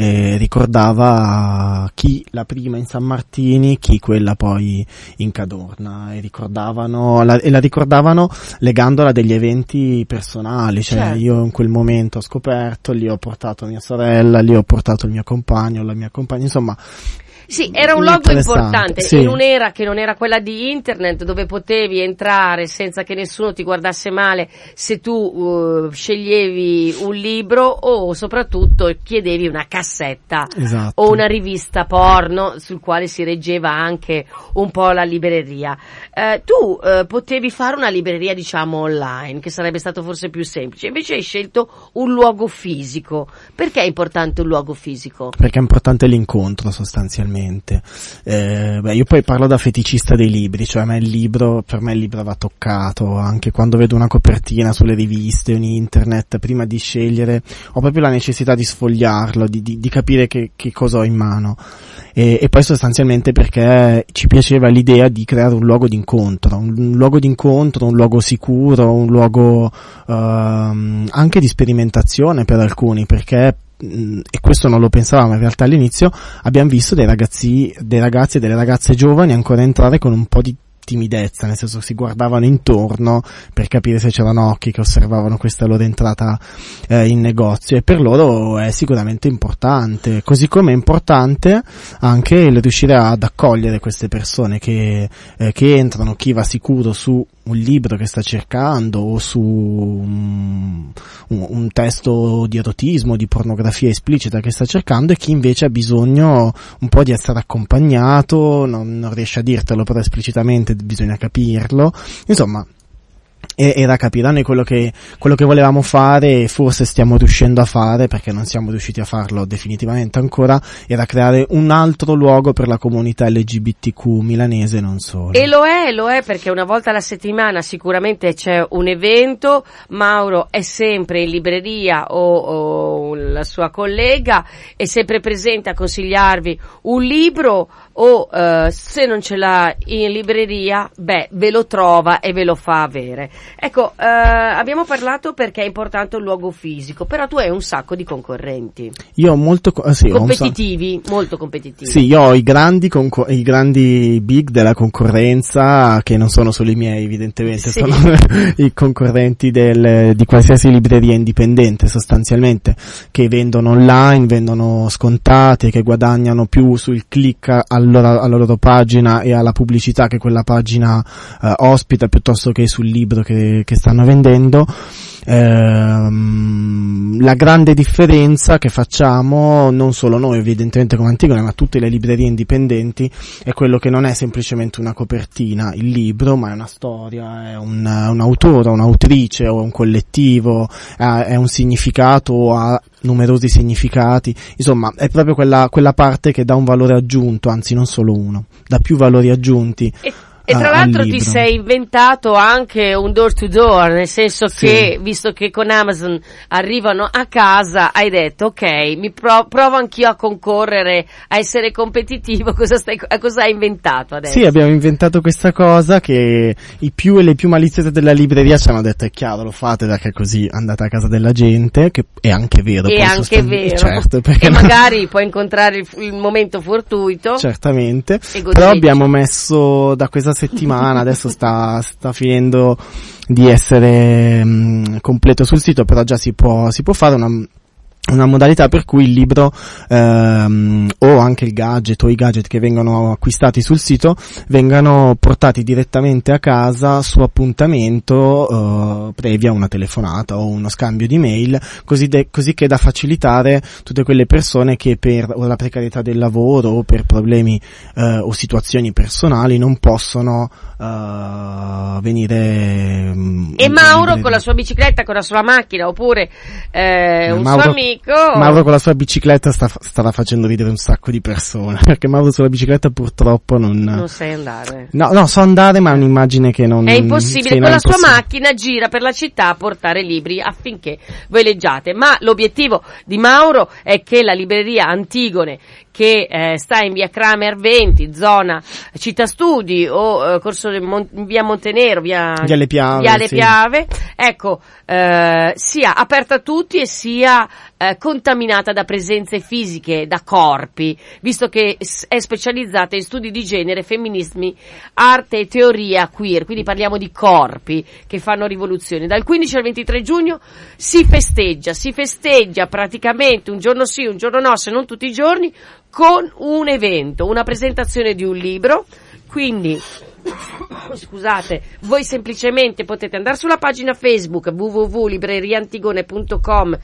ricordava chi la prima in San Martini, chi quella poi in Cadorna, e la ricordavano legandola a degli eventi personali, cioè certo. Io in quel momento ho scoperto, lì ho portato mia sorella, lì ho portato il mio compagno, la mia compagna, insomma. Sì, era un luogo importante, in un'era che non era quella di internet, dove potevi entrare senza che nessuno ti guardasse male se tu sceglievi un libro, o soprattutto chiedevi una cassetta, esatto, o una rivista porno sul quale si reggeva anche un po' la libreria. Tu potevi fare una libreria, diciamo, online, che sarebbe stato forse più semplice, invece hai scelto un luogo fisico. Perché è importante un luogo fisico? Perché è importante l'incontro, sostanzialmente. Io poi parlo da feticista dei libri, cioè per me il libro va toccato, anche quando vedo una copertina sulle riviste o in internet, prima di scegliere ho proprio la necessità di sfogliarlo, di capire che cosa ho in mano, e poi sostanzialmente perché ci piaceva l'idea di creare un luogo d'incontro, un luogo sicuro, un luogo anche di sperimentazione per alcuni, perché e questo non lo pensavamo in realtà all'inizio, abbiamo visto dei ragazzi e delle ragazze giovani ancora entrare con un po' di timidezza, nel senso che si guardavano intorno per capire se c'erano occhi che osservavano questa loro entrata in negozio, e per loro è sicuramente importante, così come è importante anche il riuscire ad accogliere queste persone che entrano, chi va sicuro su un libro che sta cercando, o su un testo di erotismo, di pornografia esplicita che sta cercando, e chi invece ha bisogno un po' di essere accompagnato, non riesce a dirtelo però esplicitamente bisogna capirlo, insomma. E da capire, noi quello che volevamo fare, e forse stiamo riuscendo a fare, perché non siamo riusciti a farlo definitivamente ancora, era creare un altro luogo per la comunità LGBTQ milanese, non solo. E lo è perché una volta alla settimana sicuramente c'è un evento. Mauro è sempre in libreria, o la sua collega è sempre presente a consigliarvi un libro, o se non ce l'ha in libreria, ve lo trova e ve lo fa avere. Ecco, abbiamo parlato perché è importante un luogo fisico, però tu hai un sacco di concorrenti. Io ho molto competitivi, molto competitivi. Sì, io ho i grandi big della concorrenza, che non sono solo i miei, evidentemente, sì. Sono i concorrenti di qualsiasi libreria indipendente, sostanzialmente, che vendono online, vendono scontate, che guadagnano più sul click alla loro pagina e alla pubblicità che quella pagina ospita, piuttosto che sul libro che stanno vendendo. La grande differenza che facciamo, non solo noi evidentemente come Antigone, ma tutte le librerie indipendenti, è quello che non è semplicemente una copertina, il libro, ma è una storia, è un autore, un'autrice, o un collettivo, è un significato, ha numerosi significati, insomma è proprio quella parte che dà un valore aggiunto, anzi non solo uno, dà più valori aggiunti. E tra al l'altro ti libro. sei inventato anche un door to door, nel senso Sì. che, visto che con Amazon arrivano a casa, hai detto ok, provo anch'io a concorrere, a essere competitivo. Cosa hai inventato adesso? Sì, abbiamo inventato questa cosa che i più e le più maliziose della libreria ci hanno detto: è chiaro, lo fate perché così andate a casa della gente, che è anche vero. È poi anche vero. Certo, perché e magari puoi incontrare il momento fortuito. Certamente, E però abbiamo messo da questa settimana, adesso sta finendo di essere completo sul sito, però già si può fare una modalità per cui il libro o anche il gadget o i gadget che vengono acquistati sul sito vengano portati direttamente a casa su appuntamento previa una telefonata o uno scambio di mail, così che da facilitare tutte quelle persone che per o la precarietà del lavoro o per problemi o situazioni personali non possono venire e Mauro con la sua bicicletta, con la sua macchina, oppure un suo amico. Mauro con la sua bicicletta starà facendo ridere un sacco di persone, perché Mauro sulla bicicletta purtroppo non sai andare. No, so andare, ma è un'immagine che non è impossibile. Sì, con la sua macchina gira per la città a portare libri affinché voi leggiate, ma l'obiettivo di Mauro è che la libreria Antigone, che sta in via Kramer 20, zona Città Studi o corso via Montenero, via Le Piave, ecco, sia aperta a tutti e sia contaminata da presenze fisiche, da corpi, visto che è specializzata in studi di genere, femminismi, arte e teoria queer, quindi parliamo di corpi che fanno rivoluzione. Dal 15 al 23 giugno si festeggia praticamente un giorno sì, un giorno no, se non tutti i giorni, con un evento, una presentazione di un libro. Quindi scusate, voi semplicemente potete andare sulla pagina Facebook www.libreriantigone.com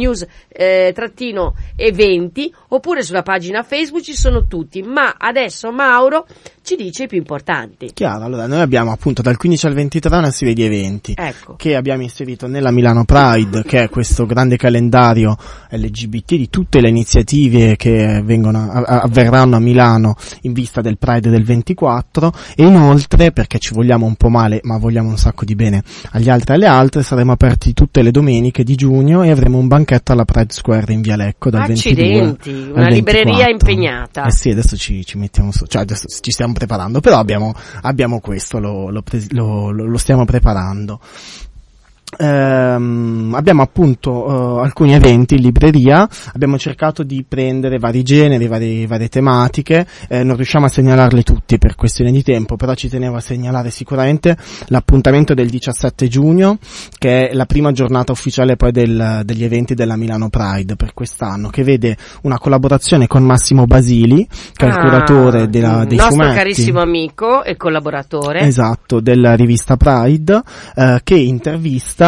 news-eventi, oppure sulla pagina Facebook ci sono tutti, ma adesso Mauro ci dice i più importanti. Chiaro, allora noi abbiamo appunto dal 15 al 23 una serie di eventi, ecco, che abbiamo inserito nella Milano Pride, che è questo grande calendario LGBT di tutte le iniziative che avverranno a Milano in vista del Pride del 24, e inoltre, perché ci vogliamo un po' male ma vogliamo un sacco di bene agli altri e alle altre, saremo aperti tutte le domeniche di giugno e avremo un banchetto alla Pride Square in Via Lecco dal 22 una libreria impegnata. Sì, adesso ci mettiamo cioè adesso ci stiamo preparando, però abbiamo questo, lo stiamo preparando. Abbiamo appunto alcuni eventi in libreria, abbiamo cercato di prendere vari generi, varie tematiche, non riusciamo a segnalarle tutti per questione di tempo, però ci tenevo a segnalare sicuramente l'appuntamento del 17 giugno, che è la prima giornata ufficiale poi degli eventi della Milano Pride per quest'anno, che vede una collaborazione con Massimo Basili, che è il curatore dei fumetti, nostro carissimo amico e collaboratore, esatto, della rivista Pride, che intervista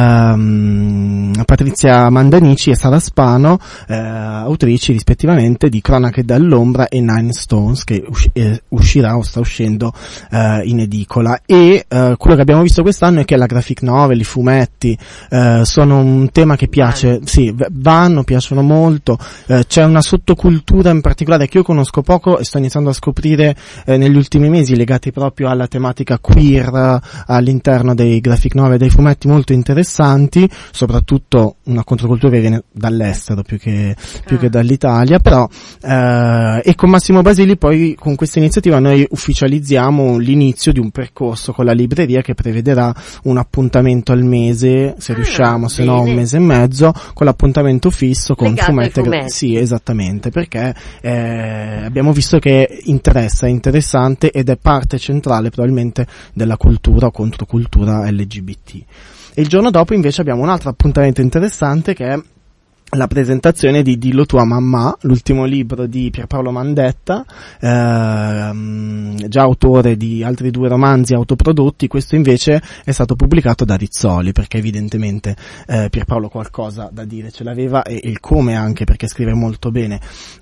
Patrizia Mandanici e Sara Spano, autrici rispettivamente di Cronache dall'ombra e Nine Stones, che uscirà o sta uscendo in edicola. E quello che abbiamo visto quest'anno è che la graphic novel, i fumetti sono un tema che piace, piacciono molto. C'è una sottocultura in particolare che io conosco poco e sto iniziando a scoprire negli ultimi mesi, legati proprio alla tematica queer all'interno dei graphic novel e dei fumetti, molto interessanti, soprattutto una controcultura che viene dall'estero più che dall'Italia, però e con Massimo Basili poi con questa iniziativa noi ufficializziamo l'inizio di un percorso con la libreria che prevederà un appuntamento al mese, se riusciamo, se no un mese e mezzo, con l'appuntamento fisso con fumetti. Sì, esattamente, perché abbiamo visto che è interessante ed è parte centrale probabilmente della cultura o controcultura LGBT. E il giorno dopo invece abbiamo un altro appuntamento interessante, che è la presentazione di Dillo tua mamma, l'ultimo libro di Pierpaolo Mandetta, già autore di altri 2 romanzi autoprodotti. Questo invece è stato pubblicato da Rizzoli, perché evidentemente Pierpaolo qualcosa da dire ce l'aveva, e il come anche, perché scrive molto bene,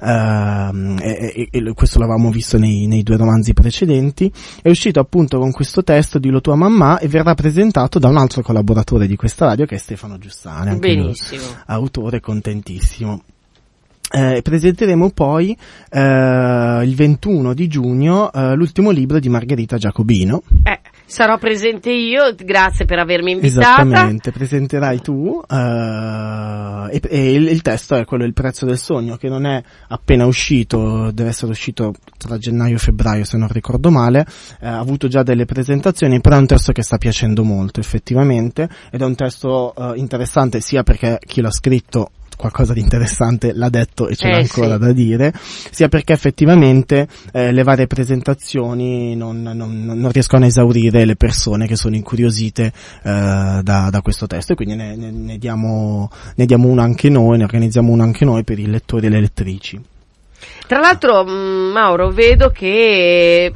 e questo l'avevamo visto nei 2 romanzi precedenti. È uscito appunto con questo testo, Dillo tua mamma, e verrà presentato da un altro collaboratore di questa radio, che è Stefano Giussani, anche lui, autore contentissimo. Presenteremo poi il 21 di giugno l'ultimo libro di Margherita Giacobino. Sarò presente io, grazie per avermi invitata. Esattamente, presenterai tu e il testo è quello Il prezzo del sogno, che non è appena uscito, deve essere uscito tra gennaio e febbraio se non ricordo male, ha avuto già delle presentazioni, però è un testo che sta piacendo molto effettivamente, ed è un testo interessante sia perché chi l'ha scritto qualcosa di interessante l'ha detto e ce l'ha ancora da dire, sia perché effettivamente le varie presentazioni non riescono a esaurire le persone che sono incuriosite da questo testo, e quindi ne diamo uno anche noi, ne organizziamo uno anche noi per i lettori e le lettrici. Tra l'altro, Mauro, vedo che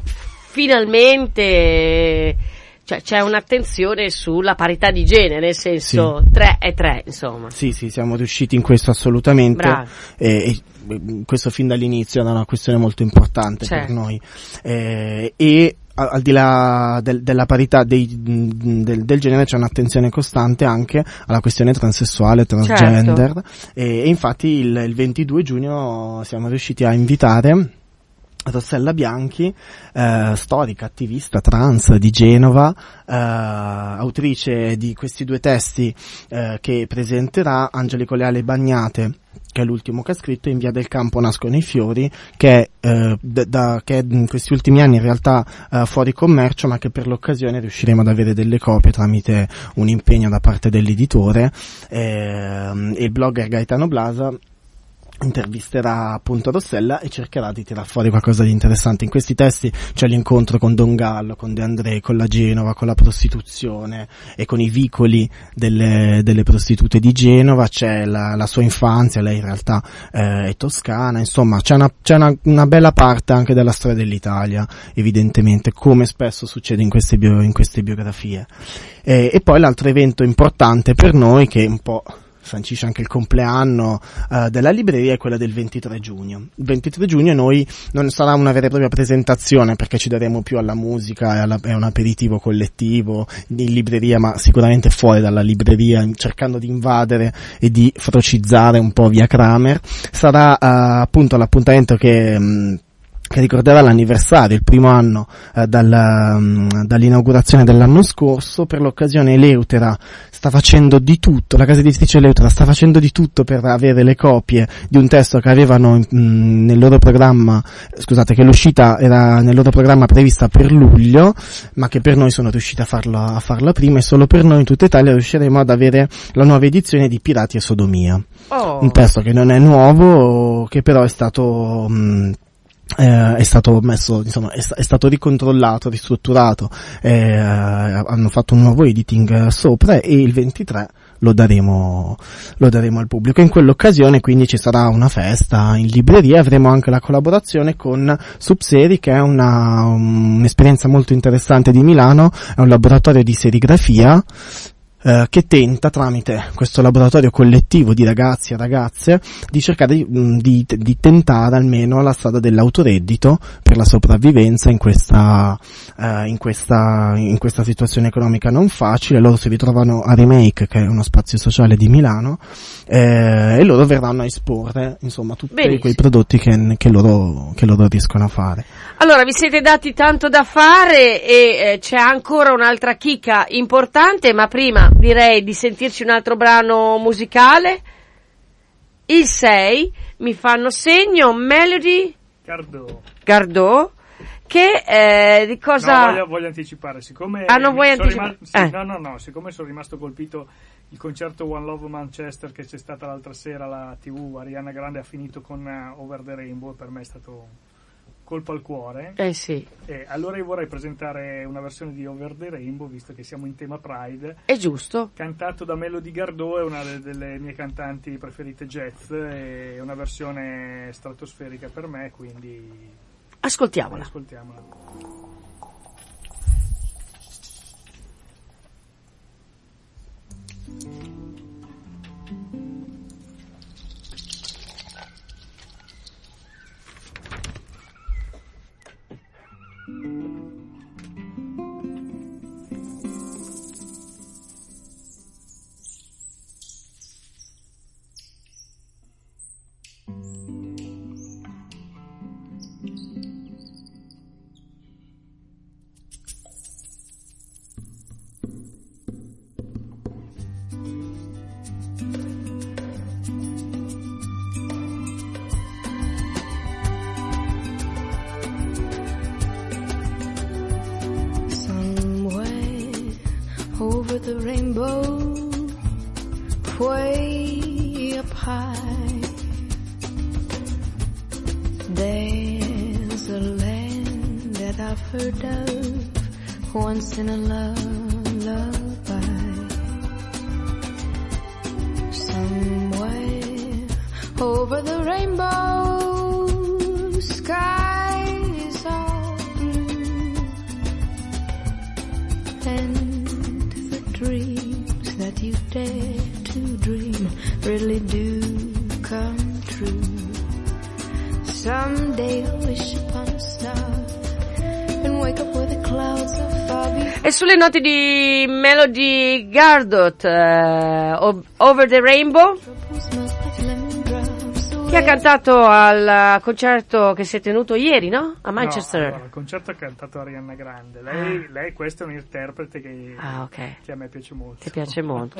finalmente c'è un'attenzione sulla parità di genere, nel senso 3 e 3, insomma. Sì, siamo riusciti in questo assolutamente, e questo fin dall'inizio era una questione molto importante per noi, e al di là della parità del genere c'è un'attenzione costante anche alla questione transessuale, transgender, e infatti il 22 giugno siamo riusciti a invitare Rossella Bianchi, storica, attivista trans di Genova, autrice di questi 2 testi che presenterà, Angelico Leale Bagnate, che è l'ultimo che ha scritto, In via del campo nascono i fiori, che è in questi ultimi anni in realtà fuori commercio, ma che per l'occasione riusciremo ad avere delle copie tramite un impegno da parte dell'editore, e il blogger Gaetano Blasa intervisterà appunto Rossella e cercherà di tirar fuori qualcosa di interessante. In questi testi c'è l'incontro con Don Gallo, con De André, con la Genova, con la prostituzione e con i vicoli delle prostitute di Genova, c'è la sua infanzia, lei in realtà è toscana, insomma c'è una bella parte anche della storia dell'Italia, evidentemente, come spesso succede in queste biografie. E poi l'altro evento importante per noi, che un po' sancisce anche il compleanno della libreria, è quella del 23 giugno. Il 23 giugno noi non sarà una vera e propria presentazione, perché ci daremo più alla musica e a un aperitivo collettivo in libreria, ma sicuramente fuori dalla libreria, cercando di invadere e di frocizzare un po' via Kramer. Sarà appunto l'appuntamento che ricorderà l'anniversario, il primo anno dall'inaugurazione dell'anno scorso. Per l'occasione Eleutera sta facendo di tutto, la casa editrice Eleutera sta facendo di tutto per avere le copie di un testo che avevano nel loro programma, che l'uscita era nel loro programma prevista per luglio, ma che per noi sono riusciti a farla prima, e solo per noi in tutta Italia riusciremo ad avere la nuova edizione di Pirati e Sodomia. Un testo che non è nuovo, che però è stato messo, insomma, è stato ricontrollato, ristrutturato, hanno fatto un nuovo editing sopra, e il 23 lo daremo al pubblico. In quell'occasione quindi ci sarà una festa in libreria, avremo anche la collaborazione con Subseri, che è un'esperienza molto interessante di Milano, è un laboratorio di serigrafia che tenta, tramite questo laboratorio collettivo di ragazzi e ragazze, di cercare di tentare almeno la strada dell'autoreddito per la sopravvivenza in questa situazione economica non facile. Loro si ritrovano a Remake, che è uno spazio sociale di Milano, e loro verranno a esporre, insomma, tutti quei prodotti che loro riescono a fare. Allora, vi siete dati tanto da fare, e c'è ancora un'altra chicca importante, ma prima direi di sentirci un altro brano musicale. Il 6 mi fanno segno Melody Gardot, che di cosa... No, voglio anticipare, siccome... non vuoi anticipare? Siccome sono rimasto colpito il concerto One Love Manchester che c'è stata l'altra sera alla TV, Ariana Grande ha finito con Over the Rainbow, e per me è stato colpo al cuore. Sì. Allora io vorrei presentare una versione di Over the Rainbow, visto che siamo in tema Pride. È giusto. Cantato da Melody Gardot, è una delle mie cantanti preferite jazz, è una versione stratosferica per me, quindi ascoltiamola. the rainbow, way up high. There's a land that I've heard of once in a lullaby. Somewhere over the rainbow, skies are blue, and the dreams that you dare to dream really do come true. Someday I'll wish upon a star and wake up where the clouds are far behind. E sulle note di Melody Gardot, Over the Rainbow, che ha cantato al concerto che si è tenuto ieri, no? A Manchester. No, allora, il concerto ha cantato Ariana Grande. Lei questa è un'interprete che a me piace molto. Ti piace molto.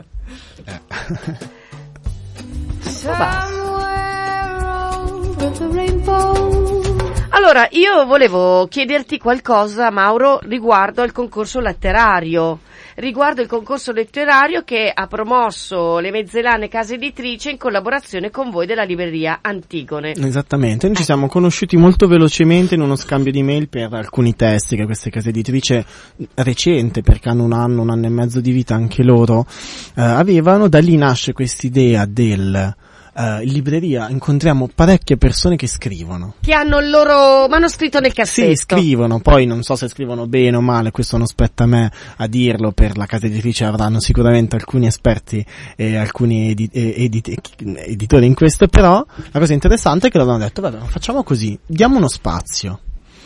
Allora, io volevo chiederti qualcosa, Mauro, riguardo al concorso letterario. Riguardo il concorso letterario che ha promosso le Mezzelane Casa Editrice in collaborazione con voi della libreria Antigone. Esattamente, noi ci siamo conosciuti molto velocemente in uno scambio di mail per alcuni testi che queste case editrici recente, perché hanno un anno e mezzo di vita anche loro, avevano. Da lì nasce quest'idea del in libreria incontriamo parecchie persone che scrivono. Che hanno il loro manoscritto nel cassetto. Sì, scrivono, poi non so se scrivono bene o male, questo non spetta a me a dirlo, per la casa editrice avranno sicuramente alcuni esperti e alcuni editori in questo, però la cosa interessante è che loro hanno detto, vabbè, facciamo così, diamo uno spazio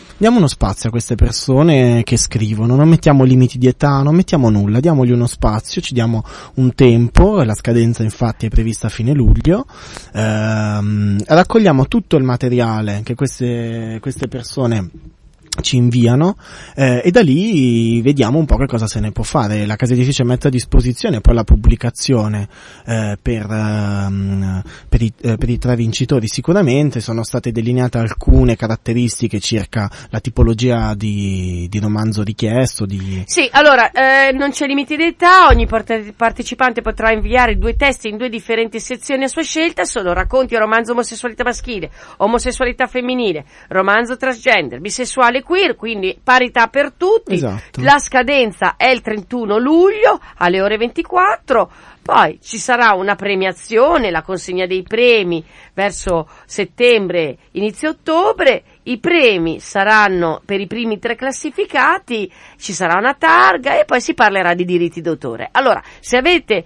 a queste persone che scrivono, non mettiamo limiti di età, non mettiamo nulla, diamogli uno spazio, ci diamo un tempo, la scadenza infatti è prevista a fine luglio, raccogliamo tutto il materiale che queste persone ci inviano e da lì vediamo un po' che cosa se ne può fare. La casa editrice mette a disposizione poi la pubblicazione per i 3 vincitori. Sicuramente sono state delineate alcune caratteristiche circa la tipologia di romanzo richiesto. Sì, allora non c'è limiti di età, ogni partecipante potrà inviare 2 testi in 2 differenti sezioni a sua scelta. Sono racconti o romanzo omosessualità maschile, omosessualità femminile, romanzo transgender, bisessuale, queer, quindi parità per tutti. Esatto. La scadenza è il 31 luglio alle ore 24. Poi ci sarà una premiazione, la consegna dei premi verso settembre, inizio ottobre. I premi saranno per i primi 3 classificati, ci sarà una targa e poi si parlerà di diritti d'autore. Allora, se avete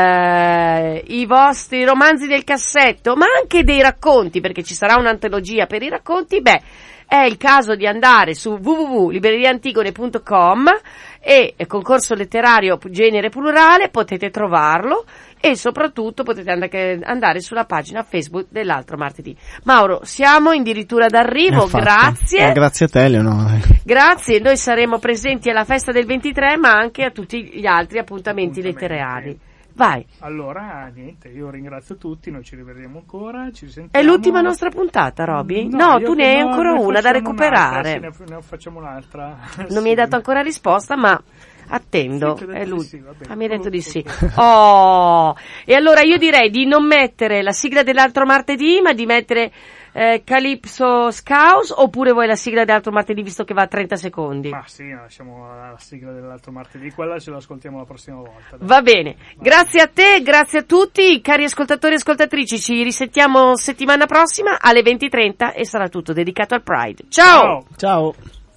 i vostri romanzi nel cassetto, ma anche dei racconti, perché ci sarà un'antologia per i racconti, è il caso di andare su www.libreriaantigone.com e concorso letterario genere plurale, potete trovarlo e soprattutto potete andare sulla pagina Facebook dell'altro martedì. Mauro, siamo addirittura d'arrivo, grazie. Grazie a te, Leonora. Grazie, noi saremo presenti alla festa del 23 ma anche a tutti gli altri appuntamenti letterari. Vai. Allora, niente, io ringrazio tutti, noi ci rivedremo ancora, ci risentiamo. È l'ultima nostra puntata, Roby? No, tu ne hai ancora una da recuperare. Sì, ne facciamo un'altra. Non mi hai dato ancora risposta, ma attendo. Sì, è l'ultima. Sì, mi hai detto di sì. Oh! E allora io direi di non mettere la sigla dell'altro martedì, ma di mettere Calypso Scouse, oppure vuoi la sigla dell'altro martedì visto che va a 30 secondi? Ma sì, lasciamo la sigla dell'altro martedì, quella ce l'ascoltiamo la prossima volta. Dai. Va bene, grazie a te, grazie a tutti, cari ascoltatori e ascoltatrici, ci risentiamo settimana prossima alle 20:30 e sarà tutto dedicato al Pride. Ciao! Ciao!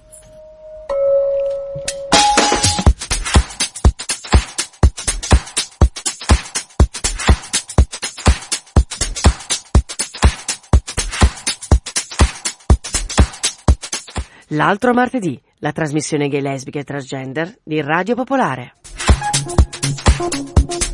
L'altro martedì, la trasmissione gay, lesbica e transgender di Radio Popolare.